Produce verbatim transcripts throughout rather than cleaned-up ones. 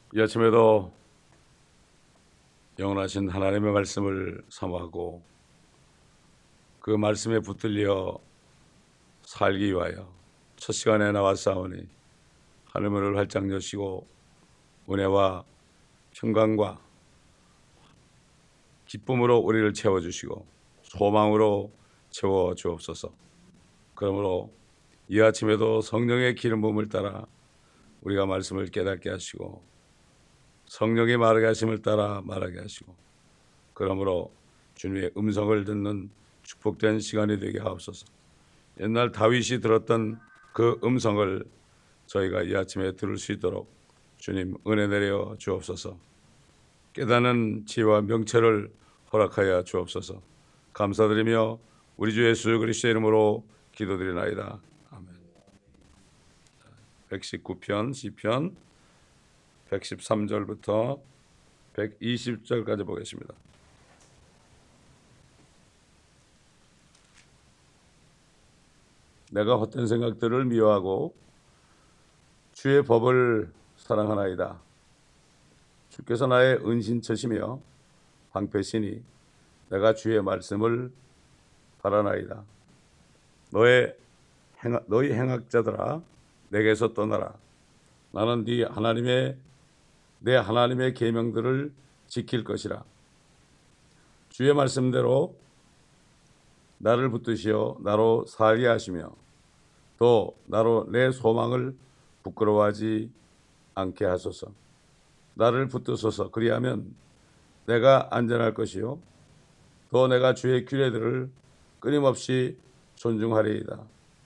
이 아침에도 영원하신 하나님의 말씀을 사모하고 그 말씀에 붙들려 살기 위하여 첫 시간에 나왔사오니 하늘문을 활짝 여시고 은혜와 평강과 기쁨으로 우리를 채워주시고 소망으로 채워주옵소서. 그러므로 이 아침에도 성령의 기름 부음을 따라 우리가 말씀을 깨닫게 하시고 성령의 말하게 하심을 따라 말하게 하시고 그러므로 주님의 음성을 듣는 축복된 시간이 되게 하옵소서. 옛날 다윗이 들었던 그 음성을 저희가 이 아침에 들을 수 있도록 주님 은혜 내려 주옵소서. 깨닫는 지혜와 명철을 허락하여 주옵소서. 감사드리며 우리 주 예수 그리스도의 이름으로 기도드리나이다. 아멘. 백십구 편 시편 백십삼 절부터 백이십 절까지 보겠습니다. 내가 헛된 생각들을 미워하고 주의 법을 사랑하나이다. 주께서 나의 은신처시며 방패시니 내가 주의 말씀을 바라나이다. 너의 행하, 너희 행악자들아 내게서 떠나라. 나는 네 하나님의 내 하나님의 계명들을 지킬 것이라. 주의 말씀대로 나를 붙드시어 나로 살게 하시며 또 나로 내 소망을 부끄러워하지 않게 하소서. 나를 붙드소서. 그리하면 내가 안전할 것이요 또 내가 주의 규례들을 끊임없이 존중하리이다.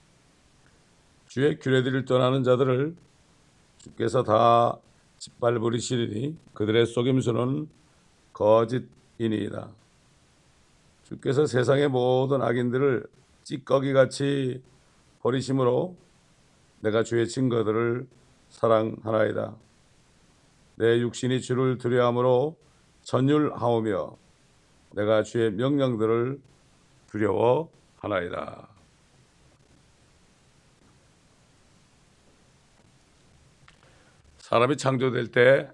주의 규례들을 떠나는 자들을 주께서 다 짓밟으시리니 그들의 속임수는 거짓이니이다. 주께서 세상의 모든 악인들을 찌꺼기같이 버리심으로 내가 주의 증거들을 사랑하나이다. 내 육신이 주를 두려워함으로 전율하오며 내가 주의 명령들을 두려워하나이다. 사람이 창조될 때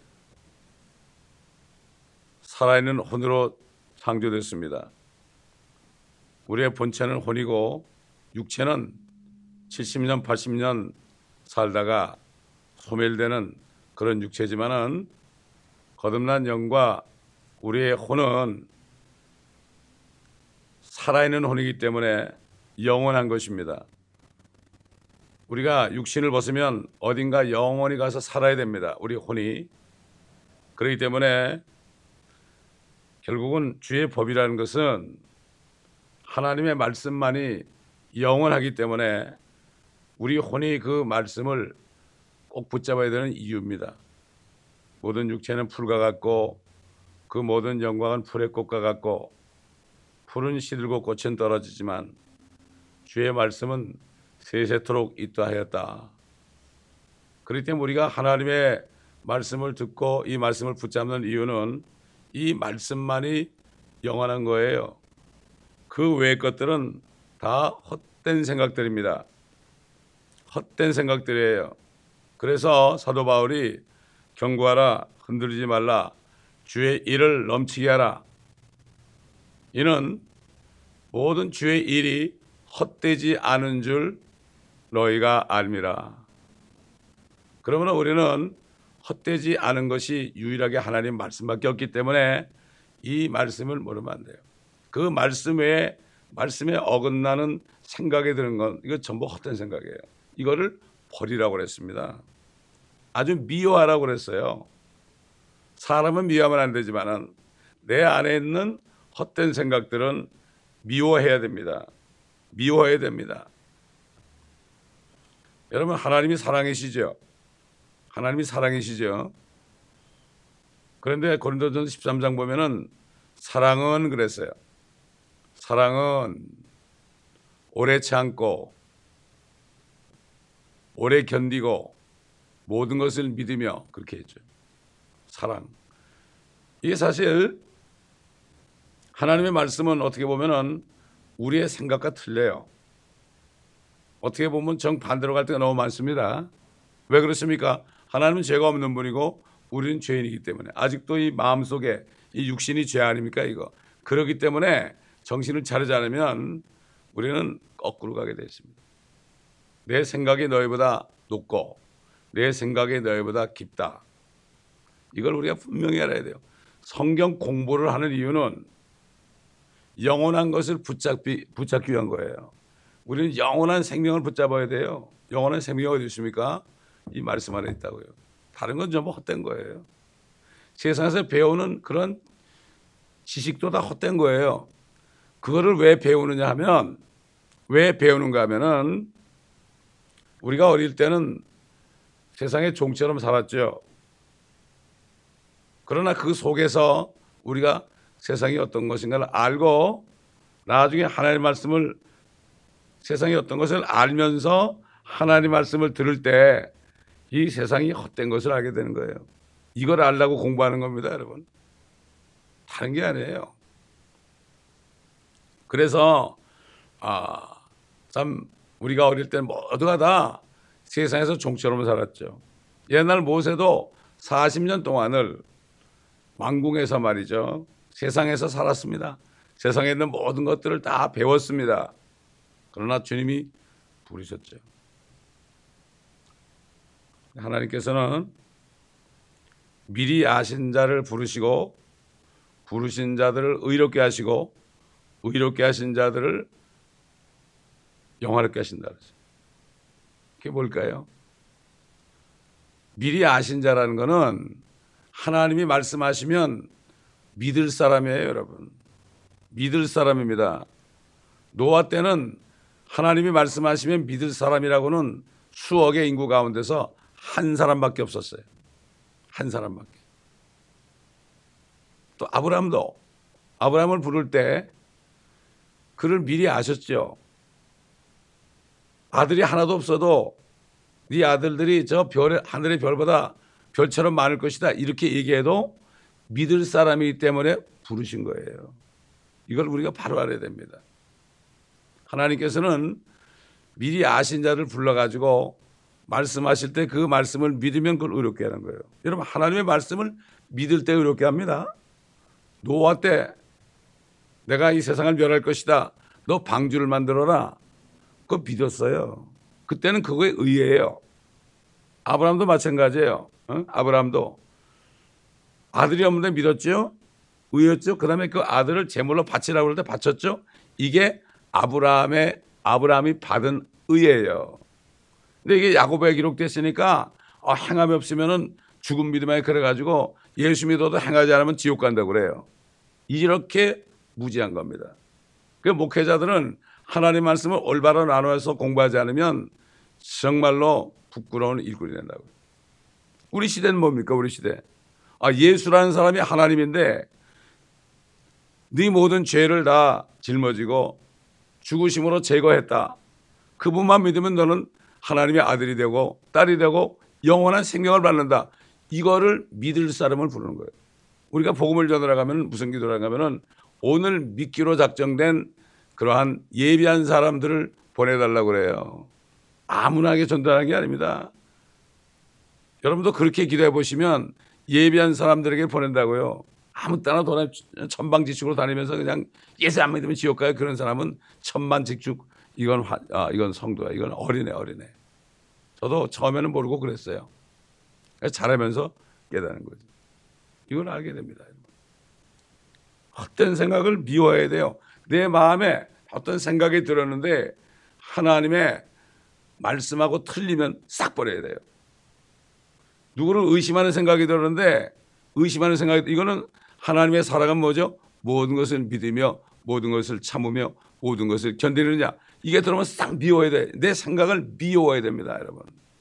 살아있는 혼으로 창조됐습니다. 우리의 본체는 혼이고 육체는 칠십 년, 팔십 년 살다가 소멸되는 그런 육체지만은 거듭난 영과 우리의 혼은 살아있는 혼이기 때문에 영원한 것입니다. 우리가 육신을 벗으면 어딘가 영원히 가서 살아야 됩니다. 우리 혼이. 그렇기 때문에 결국은 주의 법이라는 것은 하나님의 말씀만이 영원하기 때문에 우리 혼이 그 말씀을 꼭 붙잡아야 되는 이유입니다. 모든 육체는 풀과 같고 그 모든 영광은 풀의 꽃과 같고 풀은 시들고 꽃은 떨어지지만 주의 말씀은 세세토록 있다 하였다. 그렇기 때문에 우리가 하나님의 말씀을 듣고 이 말씀을 붙잡는 이유는 이 말씀만이 영원한 거예요. 그 외의 것들은 다 헛된 생각들입니다. 헛된 생각들이에요. 그래서 사도 바울이 경고하라, 흔들리지 말라, 주의 일을 넘치게 하라. 이는 모든 주의 일이 헛되지 않은 줄 너희가 알미라. 그러므로 우리는 헛되지 않은 것이 유일하게 하나님 말씀밖에 없기 때문에 이 말씀을 모르면 안 돼요. 그 말씀 외에 말씀에 어긋나는 생각이 드는 건 이거 전부 헛된 생각이에요. 이거를 버리라고 그랬습니다. 아주 미워하라고 그랬어요. 사람은 미워하면 안 되지만 내 안에 있는 헛된 생각들은 미워해야 됩니다. 미워해야 됩니다. 여러분, 하나님이 사랑이시죠? 하나님이 사랑이시죠? 그런데 고린도전서 십삼 장 보면은 사랑은 그랬어요. 사랑은 오래 참고 오래 견디고 모든 것을 믿으며 그렇게 했죠. 사랑. 이게 사실 하나님의 말씀은 어떻게 보면은 우리의 생각과 틀려요. 어떻게 보면 정반대로 갈 때가 너무 많습니다. 왜 그렇습니까? 하나님은 죄가 없는 분이고 우리는 죄인이기 때문에 아직도 이 마음속에 이 육신이 죄 아닙니까 이거. 그렇기 때문에 정신을 차리지 않으면 우리는 거꾸로 가게 되어 있습니다. 내 생각이 너희보다 높고 내 생각이 너희보다 깊다. 이걸 우리가 분명히 알아야 돼요. 성경 공부를 하는 이유는 영원한 것을 붙잡기, 붙잡기 위한 거예요. 우리는 영원한 생명을 붙잡아야 돼요. 영원한 생명이 어디 있습니까? 이 말씀 안에 있다고요. 다른 건 전부 헛된 거예요. 세상에서 배우는 그런 지식도 다 헛된 거예요. 그거를 왜 배우느냐 하면 왜 배우는가 하면은 우리가 어릴 때는 세상의 종처럼 살았죠. 그러나 그 속에서 우리가 세상이 어떤 것인가를 알고 나중에 하나님의 말씀을 세상이 어떤 것을 알면서 하나님의 말씀을 들을 때 이 세상이 헛된 것을 알게 되는 거예요. 이걸 알라고 공부하는 겁니다, 여러분. 다른 게 아니에요. 그래서 아, 참 우리가 어릴 때 모두가 다 세상에서 종처럼 살았죠. 옛날 모세도 사십 년 동안을 왕궁에서 말이죠. 세상에서 살았습니다. 세상에 있는 모든 것들을 다 배웠습니다. 그러나 주님이 부르셨죠. 하나님께서는 미리 아신 자를 부르시고 부르신 자들을 의롭게 하시고 의롭게 하신 자들을 영화롭게 하신다 그랬어요. 그게 뭘까요? 미리 아신 자라는 것은 하나님이 말씀하시면 믿을 사람이에요, 여러분. 믿을 사람입니다. 노아 때는 하나님이 말씀하시면 믿을 사람이라고는 수억의 인구 가운데서 한 사람밖에 없었어요. 한 사람밖에. 또 아브라함도 아브라함을 부를 때 그를 미리 아셨죠. 아들이 하나도 없어도 네 아들들이 저 별의 하늘의 별보다 별처럼 많을 것이다 이렇게 얘기해도 믿을 사람이기 때문에 부르신 거예요. 이걸 우리가 바로 알아야 됩니다. 하나님께서는 미리 아신 자를 불러가지고 말씀하실 때 그 말씀을 믿으면 그걸 의롭게 하는 거예요. 여러분 하나님의 말씀을 믿을 때 의롭게 합니다. 노아 때 내가 이 세상을 멸할 것이다. 너 방주를 만들어라. 그거 믿었어요. 그때는 그거에 의해요. 아브라함도 마찬가지예요. 어? 아브라함도 아들이 없는데 믿었죠. 의였죠. 그 다음에 그 아들을 제물로 바치라고 할 때 바쳤죠. 이게 아브라함의 아브라함이 받은 의예요. 근데 이게 야고보에 기록됐으니까 어, 행함이 없으면은 죽은 믿음에 그래가지고 예수 믿어도 행하지 않으면 지옥 간다고 그래요. 이렇게 무지한 겁니다. 그 목회자들은 하나님 말씀을 올바로 나눠서 공부하지 않으면 정말로 부끄러운 일꾼이 된다고요. 우리 시대는 뭡니까? 우리 시대. 아, 예수라는 사람이 하나님인데 네 모든 죄를 다 짊어지고 죽으심으로 제거했다. 그분만 믿으면 너는 하나님의 아들이 되고 딸이 되고 영원한 생명을 받는다. 이거를 믿을 사람을 부르는 거예요. 우리가 복음을 전하러가면 무슨 기도를 하냐면은 오늘 믿기로 작정된 그러한 예비한 사람들을 보내달라고 그래요. 아무나게 전달하는 게 아닙니다. 여러분도 그렇게 기도해 보시면 예비한 사람들에게 보낸다고요. 아무 때나 돌아 천방지축으로 다니면서 그냥 예수 안 믿으면 지옥 가요. 그런 사람은 천만직축 이건 화, 아, 이건 성도야. 이건 어린애 어린애. 저도 처음에는 모르고 그랬어요. 잘하면서 깨닫는 거죠. 이걸 알게 됩니다. 헛된 생각을 미워해야 돼요. 내 마음에 어떤 생각이 들었는데 하나님의 말씀하고 틀리면 싹 버려야 돼요. 누구를 의심하는 생각이 들었는데 의심하는 생각이 이거는 하나님의 사랑은 뭐죠? 모든 것을 믿으며 모든 것을 참으며 모든 것을 견디느냐. 이게 들어오면 싹 미워야 돼. 내 생각을 미워해야 됩니다, 여러분.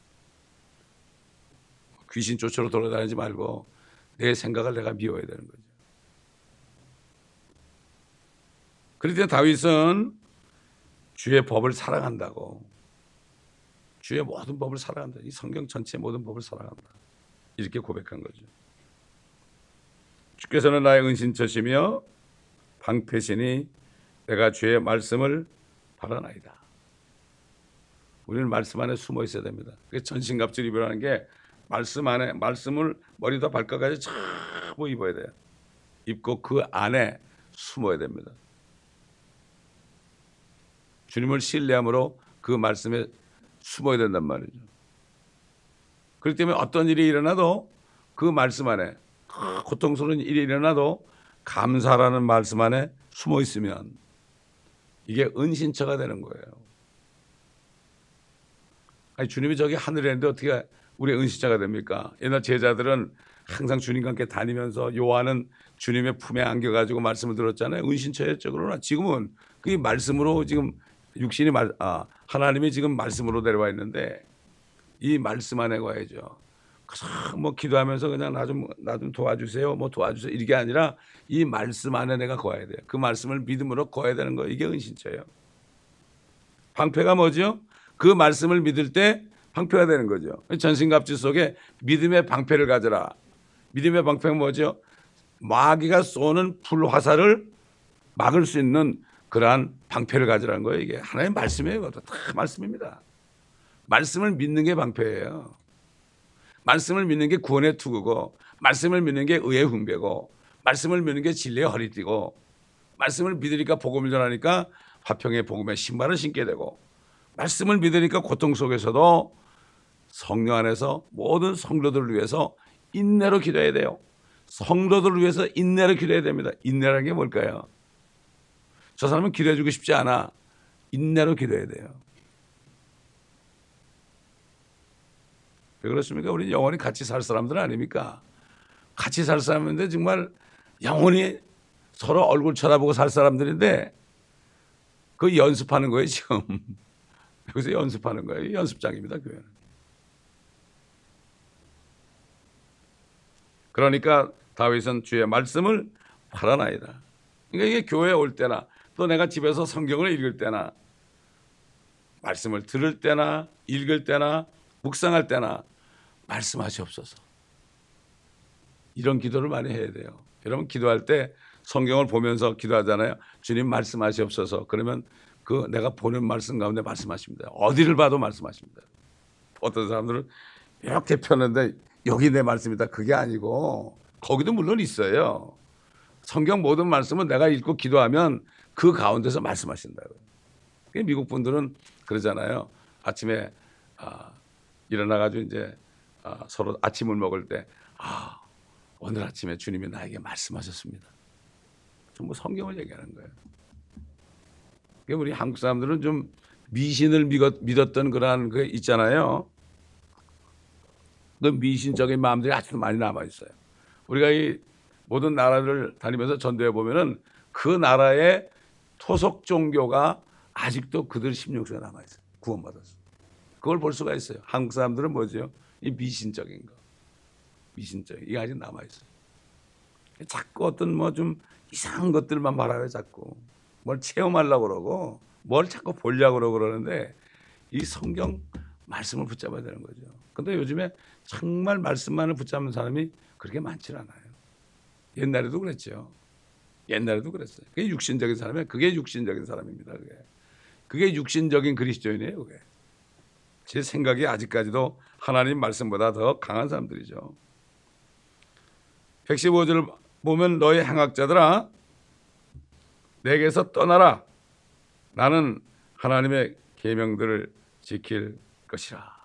귀신 쫓으러 돌아다니지 말고 내 생각을 내가 미워해야 되는 거죠. 그런데 다윗은 주의 법을 사랑한다고. 주의 모든 법을 사랑한다. 이 성경 전체 모든 법을 사랑한다. 이렇게 고백한 거죠. 주께서는 나의 은신처시며 방패시니 내가 주의 말씀을 바라나이다. 우리는 말씀 안에 숨어 있어야 됩니다. 전신갑주를 입으라는 게 말씀 안에 말씀을 머리부터 발끝까지 전부 입어야 돼요. 입고 그 안에 숨어야 됩니다. 주님을 신뢰함으로 그 말씀에 숨어야 된단 말이죠. 그렇기 때문에 어떤 일이 일어나도 그 말씀 안에, 고통스러운 일이 일어나도 감사라는 말씀 안에 숨어 있으면 이게 은신처가 되는 거예요. 아니, 주님이 저기 하늘에 있는데 어떻게 우리의 은신처가 됩니까? 옛날 제자들은 항상 주님과 함께 다니면서 요한은 주님의 품에 안겨가지고 말씀을 들었잖아요. 은신처였죠. 그러나 지금은 그게 말씀으로 지금 육신이 말, 아, 하나님이 지금 말씀으로 내려와 있는데 이 말씀 안에 가야죠. 뭐 기도하면서 그냥 나 좀 나 좀 도와주세요, 뭐 도와주세요 이게 아니라 이 말씀 안에 내가 거해야 돼요. 그 말씀을 믿음으로 거해야 되는 거예요. 이게 은신처예요. 방패가 뭐죠? 그 말씀을 믿을 때 방패가 되는 거죠. 전신갑주 속에 믿음의 방패를 가져라. 믿음의 방패가 뭐죠? 마귀가 쏘는 불화살을 막을 수 있는 그러한 방패를 가져라는 거예요. 이게 하나님의 말씀이에요. 다 말씀입니다. 말씀을 믿는 게 방패예요. 말씀을 믿는 게 구원의 투구고, 말씀을 믿는 게 의의 훈배고, 말씀을 믿는 게 진리의 허리띠고, 말씀을 믿으니까 복음을 전하니까 화평의 복음의 신발을 신게 되고, 말씀을 믿으니까 고통 속에서도 성령 안에서 모든 성도들을 위해서 인내로 기도해야 돼요. 성도들을 위해서 인내로 기도해야 됩니다. 인내라는 게 뭘까요? 저 사람은 기도해 주고 싶지 않아. 인내로 기도해야 돼요. 왜 그렇습니까? 우리 영원히 같이 살 사람들 아닙니까? 같이 살 사람인데 정말 영원히 서로 얼굴 쳐다보고 살 사람들인데 그 연습하는 거예요 지금. 여기서 연습하는 거예요. 연습장입니다, 교회는. 그러니까 다윗은 주의 말씀을 팔아나이다. 그러니까 이게 교회에 올 때나 또 내가 집에서 성경을 읽을 때나 말씀을 들을 때나 읽을 때나 묵상할 때나 말씀하시옵소서. 이런 기도를 많이 해야 돼요. 여러분 기도할 때 성경을 보면서 기도하잖아요. 주님 말씀하시옵소서. 그러면 그 내가 보는 말씀 가운데 말씀하십니다. 어디를 봐도 말씀하십니다. 어떤 사람들은 이렇게 펴는데 여기 내 말씀이다. 그게 아니고 거기도 물론 있어요. 성경 모든 말씀은 내가 읽고 기도하면 그 가운데서 말씀하신다고요. 미국 분들은 그러잖아요. 아침에 아, 일어나가지고 이제 아, 서로 아침을 먹을 때 아, 오늘 아침에 주님이 나에게 말씀하셨습니다. 전부 성경을 얘기하는 거예요. 우리 한국 사람들은 좀 미신을 믿었던 그러한 게 있잖아요. 그 미신적인 마음들이 아직도 많이 남아 있어요. 우리가 이 모든 나라를 다니면서 전도해 보면은 그 나라의 토속 종교가 아직도 그들 십육 세에 남아 있어요. 구원받았어요. 그걸 볼 수가 있어요. 한국 사람들은 뭐죠? 이 미신적인 거, 미신적 이게 아직 남아 있어요. 자꾸 어떤 뭐 좀 이상한 것들만 말하요. 자꾸 뭘 체험하려고 그러고 뭘 자꾸 보려고 그러고 그러는데 이 성경 말씀을 붙잡아야 되는 거죠. 근데 요즘에 정말 말씀만을 붙잡는 사람이 그렇게 많지 않아요. 옛날에도 그랬죠. 옛날에도 그랬어요. 그게 육신적인 사람이에요. 그게 육신적인 사람입니다. 그게, 그게 육신적인 그리스도인이에요. 그게. 제 생각이 아직까지도 하나님 말씀보다 더 강한 사람들이죠. 백십오 절을 보면 너희 행악자들아 내게서 떠나라. 나는 하나님의 계명들을 지킬 것이라.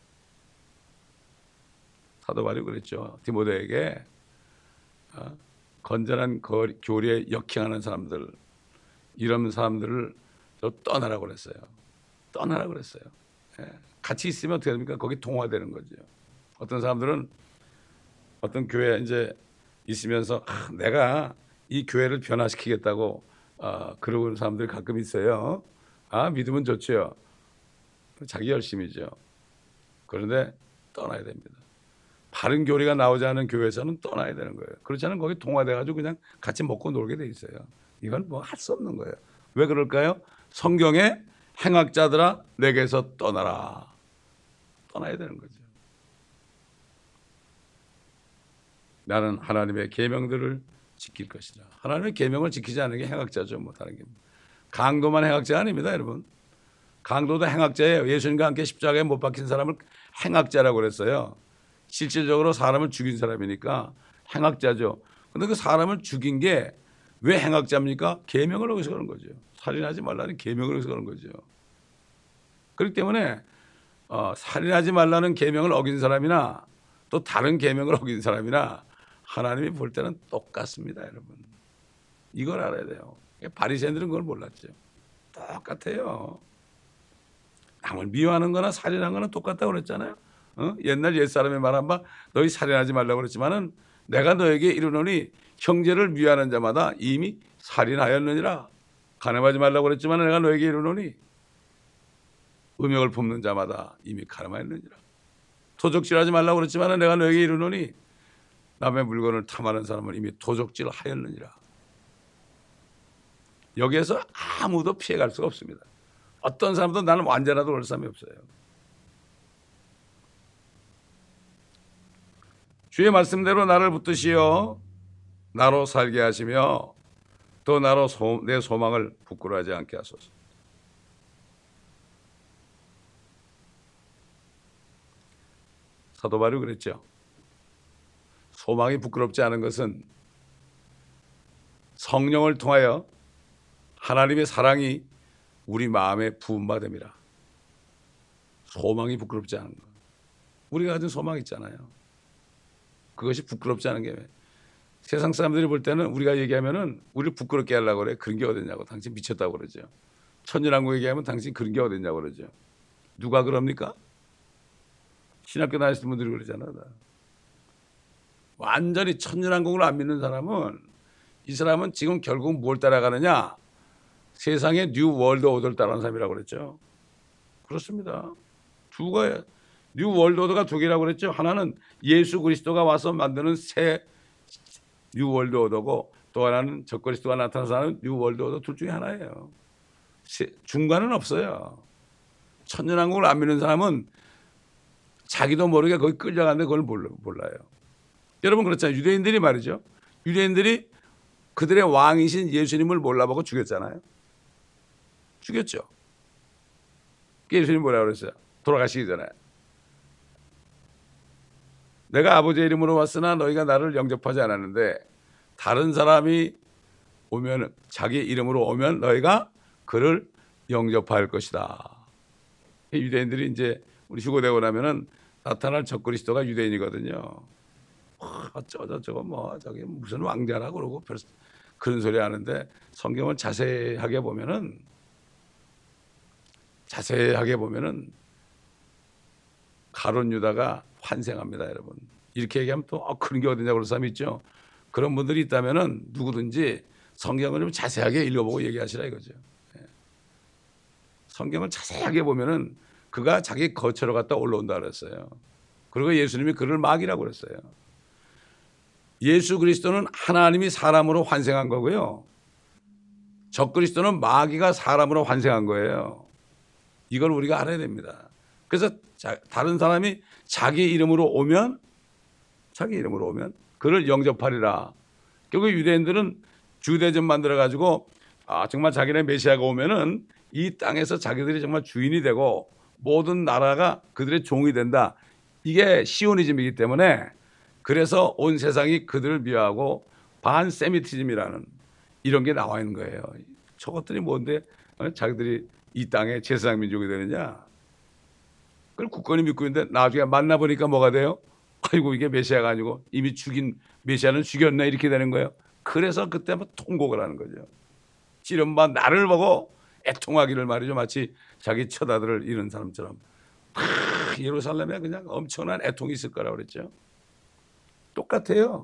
사도 바울이 그랬죠. 디모데에게 어, 건전한 교리에 역행하는 사람들, 이런 사람들을 좀 떠나라고 그랬어요. 떠나라고 그랬어요. 예. 같이 있으면 어떻게 됩니까? 거기 동화되는 거죠. 어떤 사람들은 어떤 교회에 이제 있으면서 아, 내가 이 교회를 변화시키겠다고 어, 그러는 사람들이 가끔 있어요. 아, 믿으면 좋죠. 자기 열심이죠. 그런데 떠나야 됩니다. 바른 교리가 나오지 않은 교회에서는 떠나야 되는 거예요. 그렇지 않으면 거기 동화돼가지고 그냥 같이 먹고 놀게 돼 있어요. 이건 뭐 할 수 없는 거예요. 왜 그럴까요? 성경에 행악자들아 내게서 떠나라. 떠나야 되는 거죠. 나는 하나님의 계명들을 지킬 것이다. 하나님의 계명을 지키지 않는 게 행악자죠. 뭐 다른 게. 강도만 행악자 아닙니다, 여러분. 강도도 행악자예요. 예수님과 함께 십자가에 못 박힌 사람을 행악자라고 그랬어요. 실질적으로 사람을 죽인 사람이니까 행악자죠. 근데 그 사람을 죽인 게 왜 행악자입니까? 계명을 어겨서 그런 거죠. 살인하지 말라는 계명을 어겨서 그런 거죠. 그렇기 때문에 어, 살인하지 말라는 계명을 어긴 사람이나 또 다른 계명을 어긴 사람이나 하나님이 볼 때는 똑같습니다, 여러분. 이걸 알아야 돼요. 바리새인들은 그걸 몰랐죠. 똑같아요. 남을 미워하는 거나 살인하는 거나 똑같다고 그랬잖아요. 어? 옛날 옛사람이 말한 바 너희 살인하지 말라고 그랬지만은 내가 너에게 이르노니 형제를 미워하는 자마다 이미 살인하였느니라. 간음하지 말라고 그랬지만 내가 너에게 이르노니 음욕을 품는 자마다 이미 간음하였느니라. 도적질하지 말라고 그랬지만 내가 너에게 이르노니 남의 물건을 탐하는 사람은 이미 도적질하였느니라. 여기에서 아무도 피해갈 수가 없습니다. 어떤 사람도 나는 완전하다고 그럴 사람이 없어요. 주의 말씀대로 나를 붙드시어 나로 살게 하시며 또 나로 소, 내 소망을 부끄러워하지 않게 하소서. 사도 바울이 그랬죠. 소망이 부끄럽지 않은 것은 성령을 통하여 하나님의 사랑이 우리 마음에 부음받음이라. 소망이 부끄럽지 않은 것. 우리가 가진 소망 있잖아요. 그것이 부끄럽지 않은 게 왜? 세상 사람들이 볼 때는 우리가 얘기하면은 우리를 부끄럽게 하려고 그래. 그런 게 어딨냐고. 당신 미쳤다고 그러죠. 천연왕국 얘기하면 당신 그런 게 어딨냐고 그러죠. 누가 그럽니까? 신학교 다니시는 분들이 그러잖아요. 완전히 천연왕국을 안 믿는 사람은 이 사람은 지금 결국 뭘 따라가느냐? 세상의 뉴 월드 오더를 따라가는 사람이라고 그랬죠. 그렇습니다. 두 가지. 뉴 월드 오더가 두 개라고 그랬죠. 하나는 예수 그리스도가 와서 만드는 새 뉴 월드 오더고 또 하나는 적그리스도가 나타나서 하는 뉴 월드 오더 둘 중에 하나예요. 중간은 없어요. 천년왕국을 안 믿는 사람은 자기도 모르게 거기 끌려가는데 그걸 몰라요. 여러분 그렇잖아요. 유대인들이 말이죠. 유대인들이 그들의 왕이신 예수님을 몰라보고 죽였잖아요. 죽였죠. 예수님 뭐라고 그랬어요? 돌아가시기 전에. 내가 아버지의 이름으로 왔으나 너희가 나를 영접하지 않았는데 다른 사람이 오면 자기 이름으로 오면 너희가 그를 영접할 것이다. 유대인들이 이제 우리 휴거되고 나면은 나타날 적그리스도가 유대인이거든요. 어쩌고 저쩌고 뭐 저기 무슨 왕자라고 그러고 그런 소리 하는데 성경을 자세하게 보면은 자세하게 보면은 가룟 유다가 환생합니다, 여러분. 이렇게 얘기하면 또 어, 그런 게 어디냐 그런 사람이 있죠. 그런 분들이 있다면은 누구든지 성경을 좀 자세하게 읽어보고 얘기하시라 이거죠. 예. 성경을 자세하게 보면은 그가 자기 거처로 갔다 올라온다 그랬어요. 그리고 예수님이 그를 마귀라고 그랬어요. 예수 그리스도는 하나님이 사람으로 환생한 거고요. 적그리스도는 마귀가 사람으로 환생한 거예요. 이걸 우리가 알아야 됩니다. 그래서 자, 다른 사람이 자기 이름으로 오면 자기 이름으로 오면 그를 영접하리라. 결국 유대인들은 주대전 만들어 가지고 아, 정말 자기네 메시아가 오면은 이 땅에서 자기들이 정말 주인이 되고 모든 나라가 그들의 종이 된다. 이게 시오니즘이기 때문에 그래서 온 세상이 그들을 미워하고 반세미티즘이라는 이런 게 나와 있는 거예요. 저것들이 뭔데 어? 자기들이 이 땅의 제사장 민족이 되느냐. 그걸 굳건히 믿고 있는데 나중에 만나보니까 뭐가 돼요? 아이고 이게 메시아가 아니고 이미 죽인 메시아는 죽였네 이렇게 되는 거예요. 그래서 그때 뭐 통곡을 하는 거죠. 지른바 나를 보고 애통하기를 말이죠. 마치 자기 처아들을 잃은 사람처럼. 아, 예루살렘에 그냥 엄청난 애통이 있을 거라고 그랬죠. 똑같아요.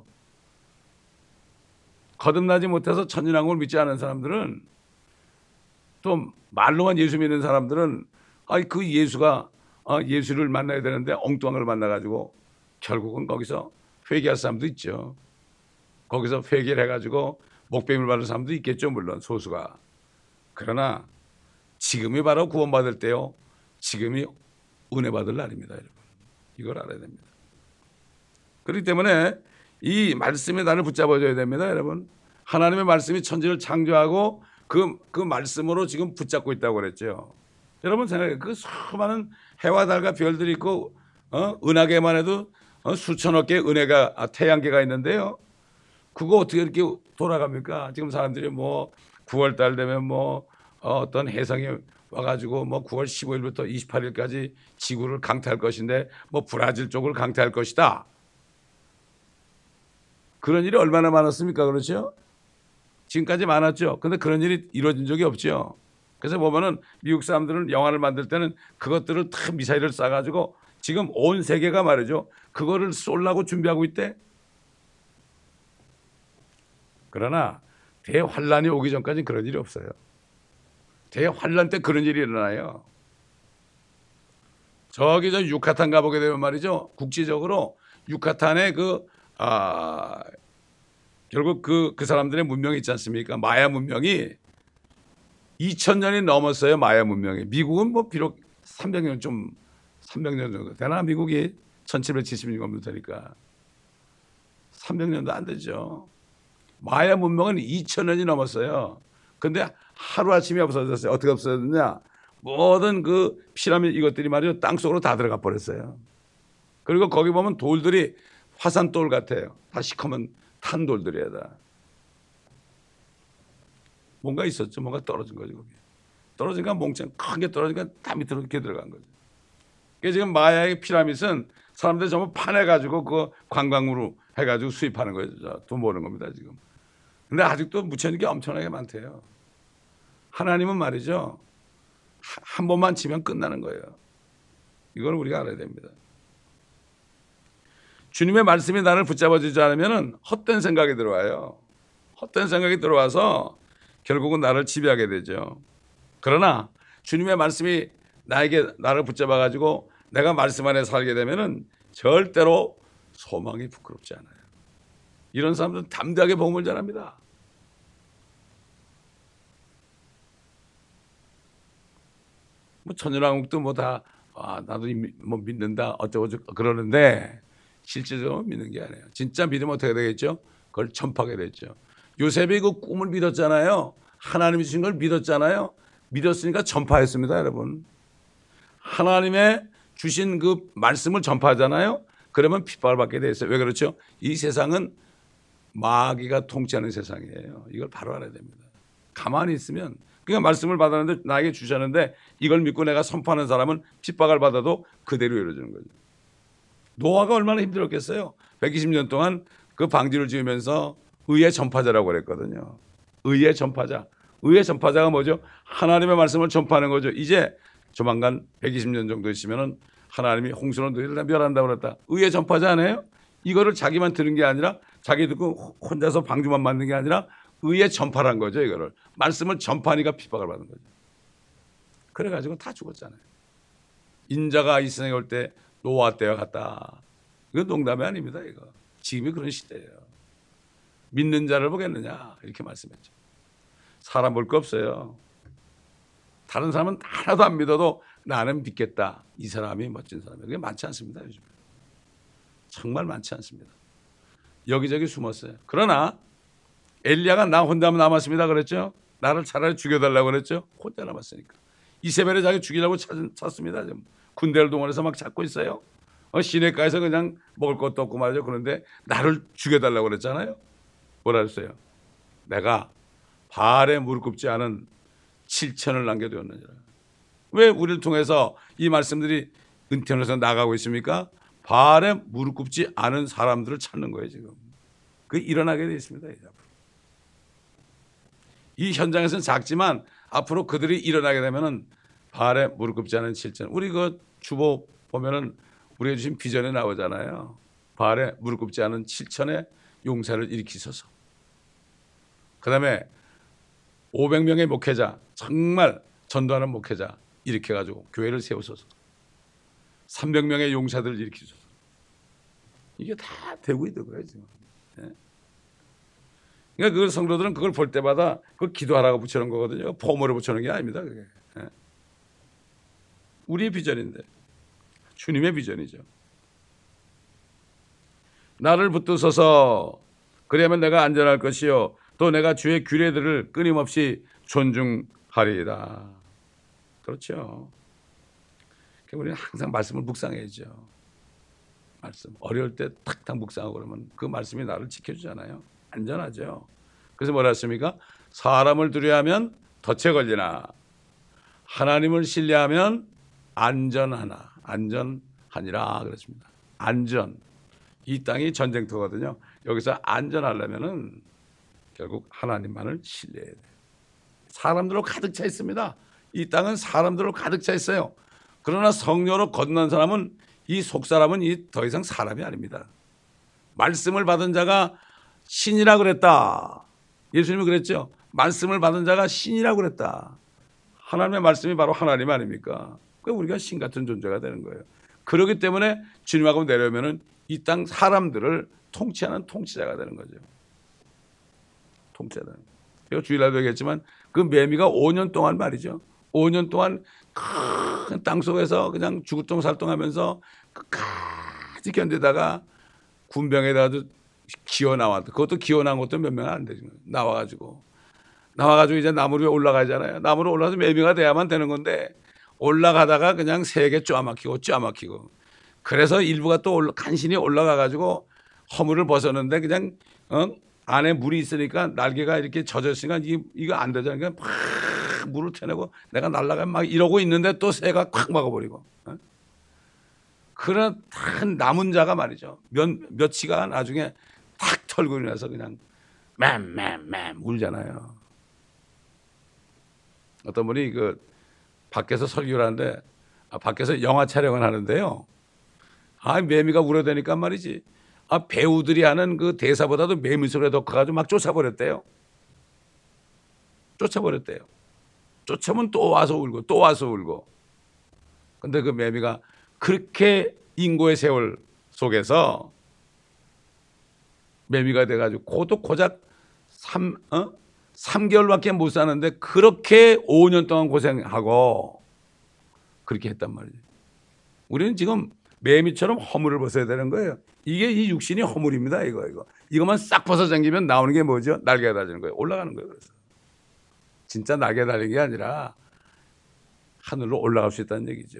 거듭나지 못해서 천연왕국을 믿지 않은 사람들은 또 말로만 예수 믿는 사람들은 아, 그 예수가 어, 예수를 만나야 되는데 엉뚱한 걸 만나가지고 결국은 거기서 회개할 사람도 있죠. 거기서 회개를 해가지고 목배임을 받을 사람도 있겠죠. 물론 소수가. 그러나 지금이 바로 구원받을 때요. 지금이 은혜 받을 날입니다. 여러분. 이걸 알아야 됩니다. 그렇기 때문에 이 말씀이 나를 붙잡아줘야 됩니다. 여러분. 하나님의 말씀이 천지를 창조하고 그, 그 말씀으로 지금 붙잡고 있다고 그랬죠. 여러분 생각해요. 그 수많은 해와 달과 별들이 있고 어? 은하계만 해도 어, 수천억 개의 은혜가 아, 태양계가 있는데요. 그거 어떻게 이렇게 돌아갑니까? 지금 사람들이 뭐 구월 달 되면 뭐 어, 어떤 해성이 와가지고 뭐 구월 십오일부터 이십팔일까지 지구를 강타할 것인데 뭐 브라질 쪽을 강타할 것이다. 그런 일이 얼마나 많았습니까? 그렇죠? 지금까지 많았죠. 근데 그런 일이 이루어진 적이 없죠. 그래서 보면은 미국 사람들은 영화를 만들 때는 그것들을 다 미사일을 쏴가지고 지금 온 세계가 말이죠. 그거를 쏠라고 준비하고 있대. 그러나 대환란이 오기 전까지는 그런 일이 없어요. 대환란 때 그런 일이 일어나요. 저기 저 유카탄 가보게 되면 말이죠. 국지적으로 유카탄의 그, 아, 결국 그, 그 사람들의 문명이 있지 않습니까? 마야 문명이 이천 년이 넘었어요. 마야 문명이. 미국은 뭐 비록 삼백 년 좀, 삼백 년 정도 되나? 미국이 천칠백칠십 년 정도 되니까. 삼백 년도 안 되죠. 마야 문명은 이천 년이 넘었어요. 근데 하루아침에 없어졌어요. 어떻게 없어졌느냐? 모든 그 피라미드 이것들이 말이죠. 땅속으로 다 들어가 버렸어요. 그리고 거기 보면 돌들이 화산돌 같아요. 다 시커먼 탄 돌들이야 다. 뭔가 있었죠. 뭔가 떨어진 거죠. 거기. 떨어지니까 몽창 크게 떨어지니까 다 밑으로 이렇게 들어간 거죠. 그래서 지금 마야의 피라미드는 사람들이 전부 파내가지고 그 관광으로 해가지고 수입하는 거죠. 돈 버는 겁니다 지금. 근데 아직도 묻혀있는 게 엄청나게 많대요. 하나님은 말이죠. 한 번만 치면 끝나는 거예요. 이걸 우리가 알아야 됩니다. 주님의 말씀이 나를 붙잡아주지 않으면 헛된 생각이 들어와요. 헛된 생각이 들어와서 결국은 나를 지배하게 되죠. 그러나 주님의 말씀이 나에게 나를 붙잡아가지고 내가 말씀 안에 살게 되면 절대로 소망이 부끄럽지 않아요. 이런 사람들은 담대하게 복음을 전합니다. 뭐 천연왕국도 뭐 다 아, 나도 뭐 믿는다 어쩌고저쩌고 그러는데 실제적으로 믿는 게 아니에요. 진짜 믿으면 어떻게 되겠죠? 그걸 전파하게 됐죠. 요셉이 그 꿈을 믿었잖아요. 하나님이 주신 걸 믿었잖아요. 믿었으니까 전파했습니다, 여러분. 하나님의 주신 그 말씀을 전파하잖아요. 그러면 핍박을 받게 돼 있어요. 왜 그렇죠? 이 세상은 마귀가 통치하는 세상이에요. 이걸 바로 알아야 됩니다. 가만히 있으면 그러니까 말씀을 받았는데 나에게 주셨는데 이걸 믿고 내가 선포하는 사람은 핍박을 받아도 그대로 이루어지는 거죠. 노아가 얼마나 힘들었겠어요. 백이십 년 동안 그 방주를 지으면서 의의 전파자라고 그랬거든요. 의의 전파자. 의의 전파자가 뭐죠? 하나님의 말씀을 전파하는 거죠. 이제 조만간 백이십 년 정도 있으면 하나님이 홍수로 너희를 다 멸한다고 그랬다. 의의 전파자 아니에요? 이거를 자기만 들은 게 아니라 자기 듣고 혼자서 방주만 만든 게 아니라 의의 전파란 거죠. 이거를. 말씀을 전파하니까 핍박을 받는 거죠. 그래가지고 다 죽었잖아요. 인자가 이 세상에 올 때 노아 때와 같다. 이건 농담이 아닙니다. 이거. 지금이 그런 시대예요. 믿는 자를 보겠느냐 이렇게 말씀했죠. 사람 볼 거 없어요. 다른 사람은 하나도 안 믿어도 나는 믿겠다. 이 사람이 멋진 사람이에요. 그게 많지 않습니다. 요즘에. 정말 많지 않습니다. 여기저기 숨었어요. 그러나 엘리야가 나 혼자 남았습니다 그랬죠. 나를 차라리 죽여달라고 그랬죠. 혼자 남았으니까. 이세벨을 자기 죽이려고 찾, 찾습니다. 지금. 군대를 동원해서 막 찾고 있어요. 어, 시내가에서 그냥 먹을 것도 없고 말이죠. 그런데 나를 죽여달라고 그랬잖아요. 뭐라 그랬어요? 내가 바알에 무릎 꿇지 않은 칠천을 남겨두었느니라. 왜 우리를 통해서 이 말씀들이 은퇴로서 나가고 있습니까? 바알에 무릎 꿇지 않은 사람들을 찾는 거예요 지금. 그게 일어나게 되어 있습니다. 이제 앞으로. 이 현장에서는 작지만 앞으로 그들이 일어나게 되면은 바알에 무릎 꿇지 않은 칠천. 우리 그 주보 보면은 우리가 주신 비전에 나오잖아요. 바알에 무릎 꿇지 않은 칠천의 용사를 일으키소서. 그다음에 오백 명의 목회자, 정말 전도하는 목회자 일으켜가지고 교회를 세우소서. 삼백 명의 용사들을 일으키소서. 이게 다 되고 있는 거예요 지금. 네. 그러니까 그 성도들은 그걸 볼 때마다 그걸 기도하라고 붙여놓은 거거든요. 포모를 붙여놓은 게 아닙니다. 그게. 네. 우리의 비전인데 주님의 비전이죠. 나를 붙드소서. 그래야만 내가 안전할 것이요 또 내가 주의 규례들을 끊임없이 존중하리이다. 그렇죠. 우리는 항상 말씀을 묵상해야죠. 말씀. 어려울 때 탁탁 묵상하고 그러면 그 말씀이 나를 지켜주잖아요. 안전하죠. 그래서 뭐라 했습니까? 사람을 두려워하면 덫에 걸리나 하나님을 신뢰하면 안전하나 안전하니라 그랬습니다. 안전. 이 땅이 전쟁터거든요. 여기서 안전하려면은 결국 하나님만을 신뢰해야 돼요. 사람들로 가득 차 있습니다. 이 땅은 사람들로 가득 차 있어요. 그러나 성령으로 거듭난 사람은 이 속사람은 이 더 이상 사람이 아닙니다. 말씀을 받은 자가 신이라 그랬다. 예수님이 그랬죠. 말씀을 받은 자가 신이라 그랬다. 하나님의 말씀이 바로 하나님 아닙니까? 그러니까 우리가 신 같은 존재가 되는 거예요. 그렇기 때문에 주님하고 내려오면은 이 땅 사람들을 통치하는 통치자가 되는 거죠. 통치자는. 제가 주일날도 얘기했지만 그 매미가 오 년 동안 말이죠. 오 년 동안 큰 땅 속에서 그냥 죽을똥살똥하면서 끝까지 견디다가 군병에다가도 기어 나왔다. 그것도 기어 나온 것도 몇 명 안 되죠. 나와가지고 나와가지고 이제 나무 위에 올라가잖아요. 나무로 올라가서 매미가 돼야만 되는 건데 올라가다가 그냥 세게 쪼아막히고 쪼아막히고 그래서 일부가 또 올라, 간신히 올라가가지고 허물을 벗었는데 그냥 어? 안에 물이 있으니까 날개가 이렇게 젖어 있으니까 이, 이거 안 되잖아요. 그러니까 팍 물을 튀어내고 내가 날아가면 막 이러고 있는데 또 새가 콱 막아버리고. 어? 그런 한 남은 자가 말이죠. 몇, 며치가 나중에 탁 털고 일어나서 그냥 맴맴맴 울잖아요. 어떤 분이 그 밖에서 설교를 하는데 아, 밖에서 영화 촬영을 하는데요. 아, 매미가 울어대니까 말이지. 아, 배우들이 하는 그 대사보다도 매미 소리가 더 커가지고 막 쫓아버렸대요. 쫓아버렸대요. 쫓아오면 또 와서 울고 또 와서 울고. 근데 그 매미가 그렇게 인고의 세월 속에서 매미가 돼가지고 고도 고작 삼, 어? 삼 개월밖에 못 사는데 그렇게 오 년 동안 고생하고 그렇게 했단 말이에요. 우리는 지금 매미처럼 허물을 벗어야 되는 거예요. 이게 이 육신이 허물입니다. 이거 이거 이것만 싹 벗어 당기면 나오는 게 뭐죠? 날개가 달리는 거예요. 올라가는 거예요. 그래서 진짜 날개 달리는 게 아니라 하늘로 올라갈 수 있다는 얘기죠.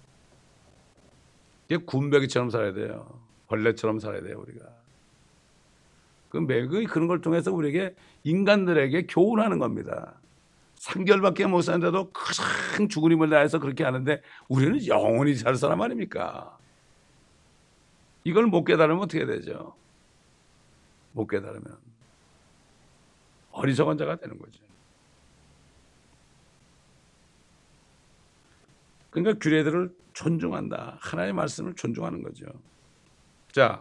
이게 군배기처럼 살아야 돼요. 벌레처럼 살아야 돼요. 우리가. 그 매그 그런 걸 통해서 우리에게 인간들에게 교훈하는 겁니다. 삼 개월밖에 못 사는데도 가장 죽은 힘을 다해서 그렇게 하는데 우리는 영원히 살 사람 아닙니까? 이걸 못 깨달으면 어떻게 되죠? 못 깨달으면 어리석은 자가 되는 거죠. 그러니까 규례들을 존중한다. 하나님의 말씀을 존중하는 거죠. 자,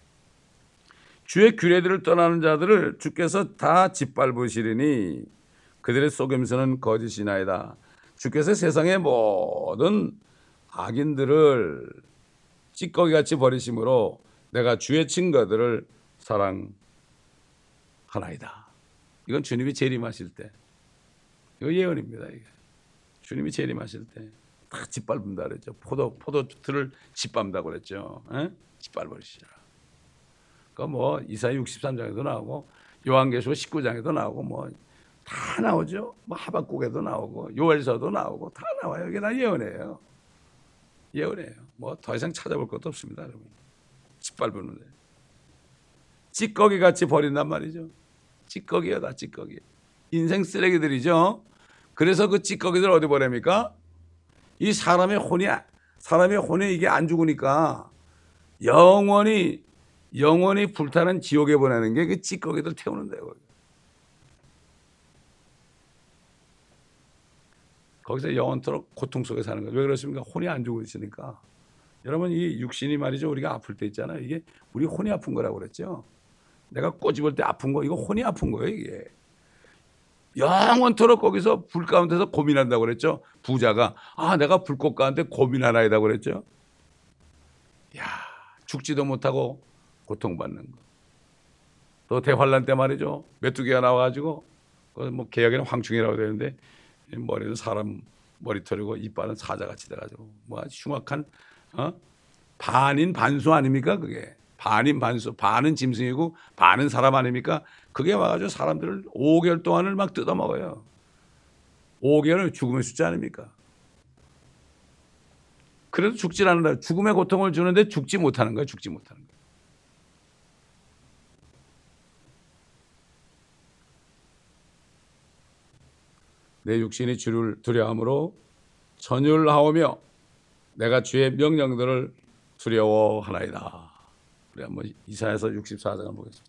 주의 규례들을 떠나는 자들을 주께서 다 짓밟으시리니 그들의 속임수는 거짓이나이다. 주께서 세상의 모든 악인들을 찌꺼기같이 버리심으로 내가 주의 친구들을 사랑하나이다. 이건 주님이 재림하실 때 이거 예언입니다. 이게. 주님이 재림하실 때 다 짓밟는다 그랬죠. 포도 포도틀을 짓밟는다고 그랬죠. 에? 짓밟으시라. 그러니까 뭐 이사야 육십삼 장에도 나오고 요한계시록 십구 장에도 나오고 뭐 다 나오죠. 뭐 하박국에도 나오고 요엘서도 나오고 다 나와요. 이게 다 예언이에요. 예언이에요. 뭐 더 이상 찾아볼 것도 없습니다, 여러분. 짓밟는데 찌꺼기 같이 버린단 말이죠. 찌꺼기야, 다 찌꺼기. 인생 쓰레기들이죠. 그래서 그 찌꺼기들 어디 버립니까? 이 사람의 혼이 사람의 혼이 이게 안 죽으니까 영원히 영원히 불타는 지옥에 보내는 게 그 찌꺼기들 태우는 데요. 거기서 영원토록 고통 속에 사는 거예요. 왜 그렇습니까? 혼이 안 죽으시니까. 여러분 이 육신이 말이죠. 우리가 아플 때 있잖아요. 이게 우리 혼이 아픈 거라고 그랬죠. 내가 꼬집을 때 아픈 거 이거 혼이 아픈 거예요. 이게. 영원토록 거기서 불 가운데서 고민한다고 그랬죠. 부자가 아 내가 불꽃 가운데 고민하나이다 그랬죠. 야 죽지도 못하고 고통받는 거. 또 대환란 때 말이죠. 메뚜기가 나와가지고 뭐 개혁에는 황충이라고 되는데 머리는 사람 머리털이고 이빨은 사자같이 돼가지고 뭐 아주 흉악한 어? 반인 반수 아닙니까 그게. 반인 반수 반은 짐승이고 반은 사람 아닙니까. 그게 와가지고 사람들을 오 개월 동안을 막 뜯어먹어요. 오 개월은 죽음의 숫자 아닙니까. 그래도 죽질 않는다. 죽음의 고통을 주는데 죽지 못하는 거예요. 죽지 못하는 거예요. 내 육신이 주를 두려움으로 전율하오며 내가 주의 명령들을 두려워하나이다. 우리 한번 이사야서 육십사 장을 보겠습니다.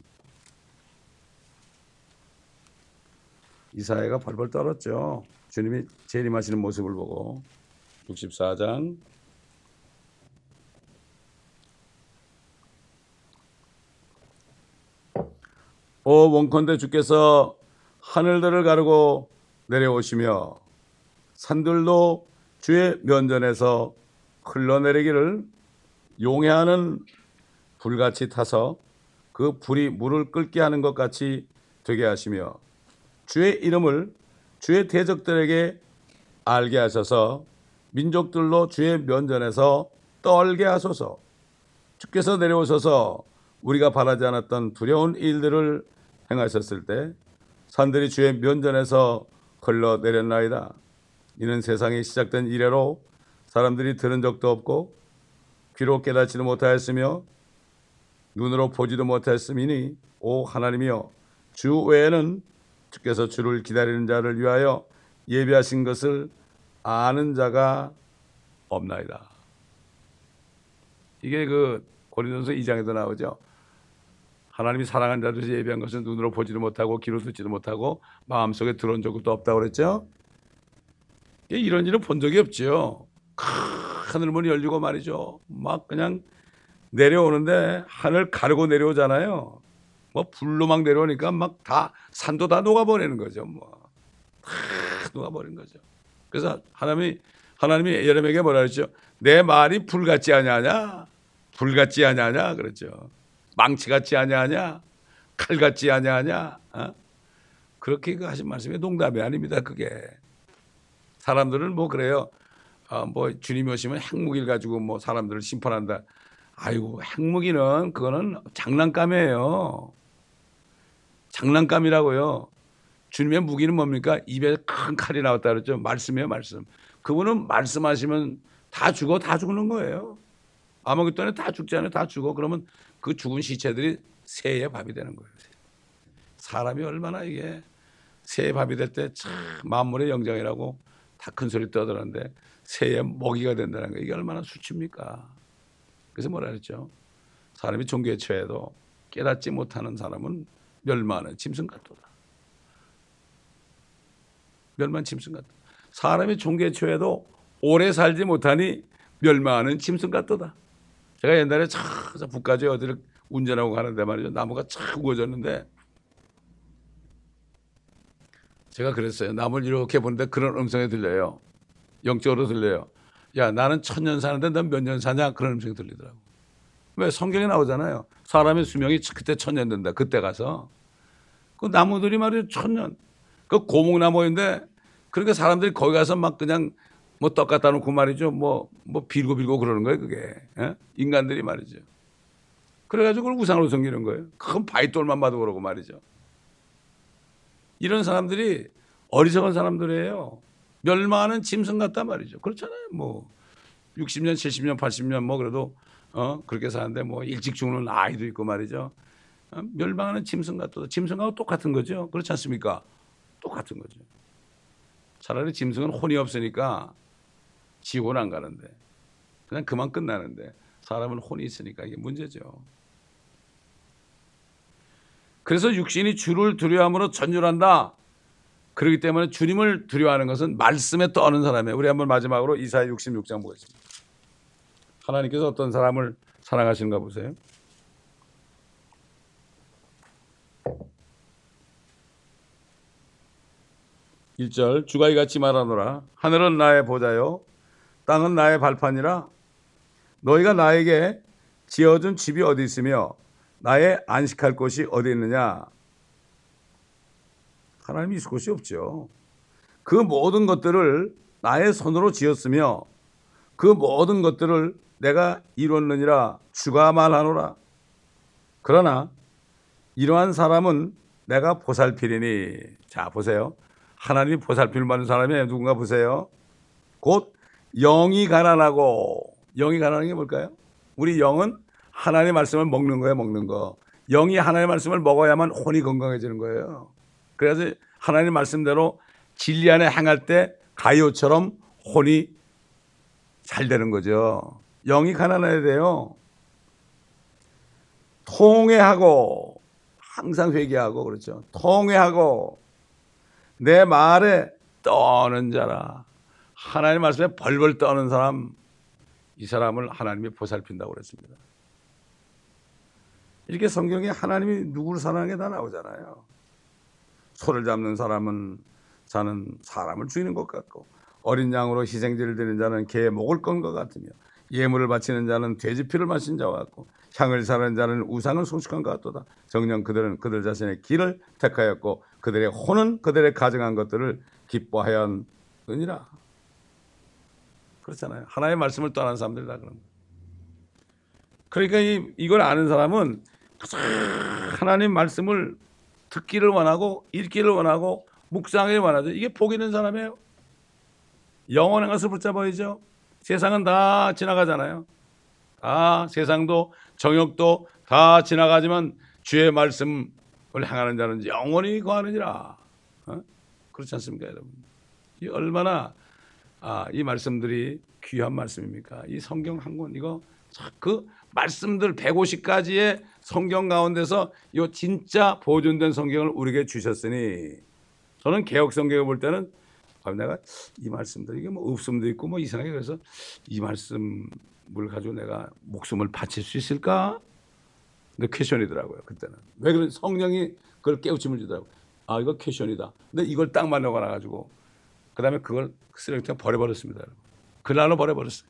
이사야가 벌벌 떨었죠. 주님이 재림하시는 모습을 보고. 육십사 장 오 원컨대 주께서 하늘들을 가르고 내려오시며 산들도 주의 면전에서 흘러내리기를 용해하는 불같이 타서 그 불이 물을 끓게 하는 것 같이 되게 하시며 주의 이름을 주의 대적들에게 알게 하셔서 민족들로 주의 면전에서 떨게 하소서. 주께서 내려오셔서 우리가 바라지 않았던 두려운 일들을 행하셨을 때 산들이 주의 면전에서 흘러내렸나이다. 이는 세상이 시작된 이래로 사람들이 들은 적도 없고 귀로 깨닫지도 못하였으며 눈으로 보지도 못하였음이니 오 하나님이여 주 외에는 주께서 주를 기다리는 자를 위하여 예비하신 것을 아는 자가 없나이다. 이게 그 고린도서 이 장에도 나오죠. 하나님이 사랑한 자들이 예비한 것은 눈으로 보지도 못하고 귀로 듣지도 못하고 마음속에 들어온 적도 없다고 그랬죠. 이런 일은 본 적이 없죠. 하늘문이 열리고 말이죠. 막 그냥 내려오는데 하늘 가르고 내려오잖아요. 뭐 불로 막 내려오니까 막 다 산도 다 녹아버리는 거죠. 뭐 다 녹아버린 거죠. 그래서 하나님이 하나님이 예레미야에게 뭐라 그랬죠? 내 말이 불같지 아니하냐? 불같지 아니하냐? 그랬죠. 망치같지 아니하냐? 칼같지 아니하냐? 어? 그렇게 하신 말씀이 농담이 아닙니다. 그게 사람들은 뭐 그래요. 어, 뭐 주님이 오시면 핵무기를 가지고 뭐 사람들을 심판한다. 아이고 핵무기는 그거는 장난감이에요. 장난감이라고요. 주님의 무기는 뭡니까? 입에 큰 칼이 나왔다 그랬죠. 말씀이에요, 말씀. 그분은 말씀하시면 다 죽어, 다 죽는 거예요. 아마겟돈에 다 죽잖아요. 다 죽어. 그러면 그 죽은 시체들이 새의 밥이 되는 거예요. 사람이 얼마나 이게 새의 밥이 될 때 참 만물의 영장이라고 다 큰 소리 떠드는데 새의 먹이가 된다는 거 이게 얼마나 수치입니까? 그래서 뭐라 그랬죠? 사람이 종교에 처해도 깨닫지 못하는 사람은 멸망하는 짐승 같도다. 멸망한 짐승 같다. 사람이 종교에 처해도 오래 살지 못하니 멸망하는 짐승 같도다. 제가 옛날에 차 북까지 어디를 운전하고 가는데 말이죠. 나무가 착 우거졌는데 제가 그랬어요. 나무를 이렇게 보는데 그런 음성이 들려요. 영적으로 들려요. 야 나는 천년 사는데 넌 몇 년 사냐? 그런 음성이 들리더라고. 왜? 성경에 나오잖아요. 사람의 수명이 그때 천년 된다. 그때 가서. 그 나무들이 말이죠. 천년. 그 고목나무인데 그러니까 사람들이 거기 가서 막 그냥 뭐 떡 갖다 놓고 말이죠. 뭐, 뭐 빌고 빌고 그러는 거예요. 그게. 예? 인간들이 말이죠. 그래가지고 그걸 우상으로 섬기는 거예요. 큰 바위돌만 봐도 그러고 말이죠. 이런 사람들이 어리석은 사람들이에요. 멸망하는 짐승 같단 말이죠. 그렇잖아요. 뭐 육십 년, 칠십 년, 팔십 년 뭐 그래도 어 그렇게 사는데 뭐 일찍 죽는 아이도 있고 말이죠. 어? 멸망하는 짐승 같다. 짐승하고 똑같은 거죠. 그렇지 않습니까? 똑같은 거죠. 차라리 짐승은 혼이 없으니까 지옥은 안 가는데 그냥 그만 끝나는데 사람은 혼이 있으니까 이게 문제죠. 그래서 육신이 주를 두려워함으로 전율한다. 그렇기 때문에 주님을 두려워하는 것은 말씀에 떠는 사람이에요. 우리 한번 마지막으로 이사야 육십육 장 보겠습니다. 하나님께서 어떤 사람을 사랑하시는가 보세요. 일 절 주가 이같이 말하노라. 하늘은 나의 보좌요 땅은 나의 발판이라. 너희가 나에게 지어준 집이 어디 있으며 나의 안식할 곳이 어디 있느냐. 하나님이 있을 곳이 없죠. 그 모든 것들을 나의 손으로 지었으며 그 모든 것들을 내가 이뤘느니라 주가 말하노라. 그러나 이러한 사람은 내가 보살피리니. 자 보세요. 하나님이 보살필 받는 사람이 누군가 보세요. 곧 영이 가난하고 영이 가난한 게 뭘까요? 우리 영은 하나님의 말씀을 먹는 거예요, 먹는 거. 영이 하나님의 말씀을 먹어야만 혼이 건강해지는 거예요. 그래서 하나님의 말씀대로 진리 안에 행할 때 가이오처럼 혼이 잘 되는 거죠. 영이 가난해야 돼요. 통회하고, 항상 회개하고, 그렇죠. 통회하고, 내 말에 떠는 자라. 하나님의 말씀에 벌벌 떠는 사람, 이 사람을 하나님이 보살핀다고 그랬습니다. 이렇게 성경에 하나님이 누구를 사랑하는 게 다 나오잖아요. 소를 잡는 사람은 자는 사람을 죽이는 것 같고, 어린 양으로 희생제를 드리는 자는 개의 목을 건 것 같으며, 예물을 바치는 자는 돼지 피를 마신 자와 같고, 향을 사는 자는 우상을 송축한 것 같도다. 정녕 그들은 그들 자신의 길을 택하였고 그들의 혼은 그들의 가정한 것들을 기뻐하였느니라. 그렇잖아요. 하나님의 말씀을 떠난 사람들이 다 그런 거예요. 그러니까 이, 이걸 아는 사람은 하나님 말씀을 듣기를 원하고 읽기를 원하고 묵상하기를 원하죠. 이게 복 있는 사람이에요. 영원한 것을 붙잡아야죠. 세상은 다 지나가잖아요. 아, 세상도 정욕도 다 지나가지만 주의 말씀을 행하는 자는 영원히 거하느니라. 어? 그렇지 않습니까, 여러분? 이 얼마나 아, 이 말씀들이 귀한 말씀입니까? 이 성경 한 권 이거 그 말씀들 백오십 가지의 성경 가운데서 이 진짜 보존된 성경을 우리에게 주셨으니, 저는 개혁 성경을 볼 때는 아, 내가 이 말씀들 이게 뭐 없음도 있고 뭐 이상하게, 그래서 이 말씀을 가지고 내가 목숨을 바칠 수 있을까? 근데 퀘션이더라고요. 그때는 왜 그런 성령이 그걸 깨우침을 주더라고요. 아, 이거 퀘션이다. 근데 이걸 딱 만나고 나가지고 그 다음에 그걸 쓰레기통에 버려버렸습니다. 여러분. 그날로 버려버렸어요.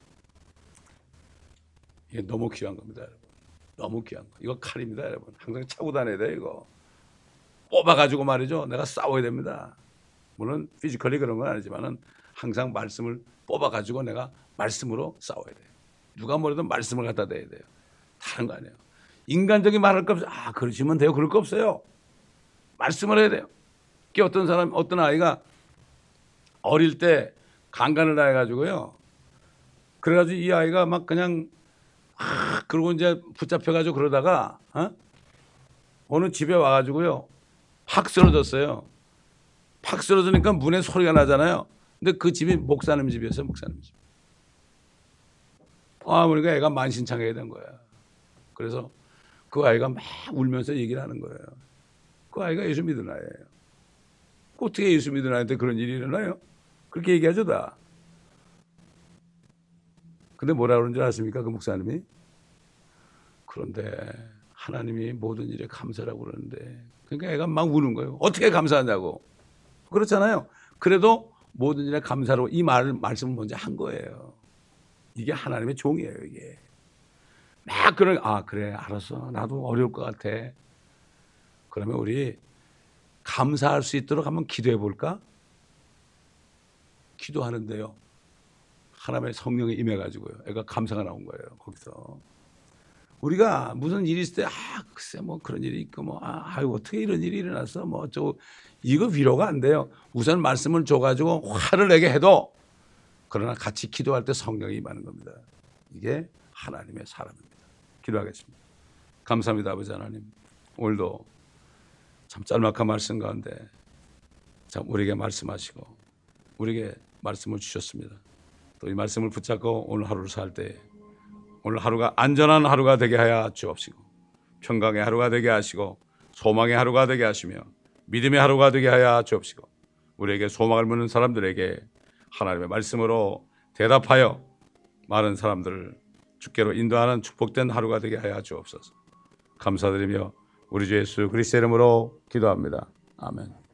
이게 너무 귀한 겁니다, 여러분. 너무 귀한 거. 이거 칼입니다, 여러분. 항상 차고 다녀야 돼요, 이거. 뽑아가지고 말이죠. 내가 싸워야 됩니다. 물론 피지컬리 그런 건 아니지만은 항상 말씀을 뽑아가지고 내가 말씀으로 싸워야 돼요. 누가 뭐래도 말씀을 갖다 대야 돼요. 다른 거 아니에요. 인간적인 말할 거 없어요. 아, 그러시면 돼요. 그럴 거 없어요. 말씀을 해야 돼요. 그 어떤 사람, 어떤 아이가 어릴 때 강간을 당해가지고요. 그래가지고 이 아이가 막 그냥 아, 그러고 이제 붙잡혀가지고 그러다가 어? 어느 집에 와가지고요. 팍 쓰러졌어요. 팍 쓰러지니까 문에 소리가 나잖아요. 근데 그 집이 목사님 집이었어요. 목사님 집. 아, 그러니까 애가 만신창이가 된 거야. 그래서 그 아이가 막 울면서 얘기를 하는 거예요. 그 아이가 예수 믿은 아이예요. 어떻게 예수 믿은 아이한테 그런 일이 일어나요? 그렇게 얘기하죠, 다. 근데 뭐라 그러는 줄 아십니까? 그 목사님이? 그런데 하나님이 모든 일에 감사라고 그러는데, 그러니까 애가 막 우는 거예요. 어떻게 감사하냐고. 그렇잖아요. 그래도 모든 일에 감사로 이 말을, 말씀을 먼저 한 거예요. 이게 하나님의 종이에요, 이게. 막 그런, 아, 그래, 알았어. 나도 어려울 것 같아. 그러면 우리 감사할 수 있도록 한번 기도해 볼까? 기도하는데요. 하나님의 성령이 임해가지고요. 애가 감사가 나온 거예요, 거기서. 우리가 무슨 일이 있을 때, 아, 글쎄, 뭐 그런 일이 있고, 뭐, 아, 아유, 어떻게 이런 일이 일어났어? 뭐, 어쩌고. 이거 위로가 안 돼요. 우선 말씀을 줘가지고 화를 내게 해도, 그러나 같이 기도할 때 성령이 임하는 겁니다. 이게 하나님의 사람입니다. 기도하겠습니다. 감사합니다, 아버지 하나님. 오늘도 참 짤막한 말씀 가운데 참 우리에게 말씀하시고 우리에게 말씀을 주셨습니다. 또 이 말씀을 붙잡고 오늘 하루를 살 때 오늘 하루가 안전한 하루가 되게 하여 주옵시고 평강의 하루가 되게 하시고 소망의 하루가 되게 하시며 믿음의 하루가 되게 하여 주옵시고 우리에게 소망을 묻는 사람들에게 하나님의 말씀으로 대답하여 많은 사람들을 주께로 인도하는 축복된 하루가 되게 하여 주옵소서. 감사드리며 우리 주 예수 그리스도의 이름으로 기도합니다. 아멘.